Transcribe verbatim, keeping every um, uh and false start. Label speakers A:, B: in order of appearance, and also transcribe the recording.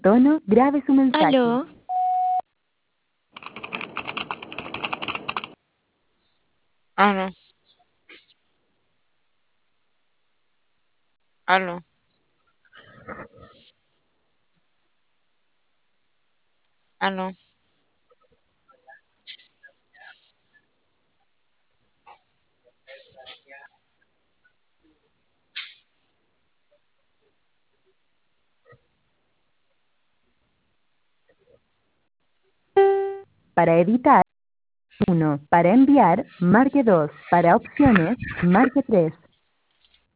A: tono, grabe su mensaje.
B: Aló,
C: Aló, aló, aló.
A: Para editar, uno. Para enviar, marque dos. Para opciones, marque tres.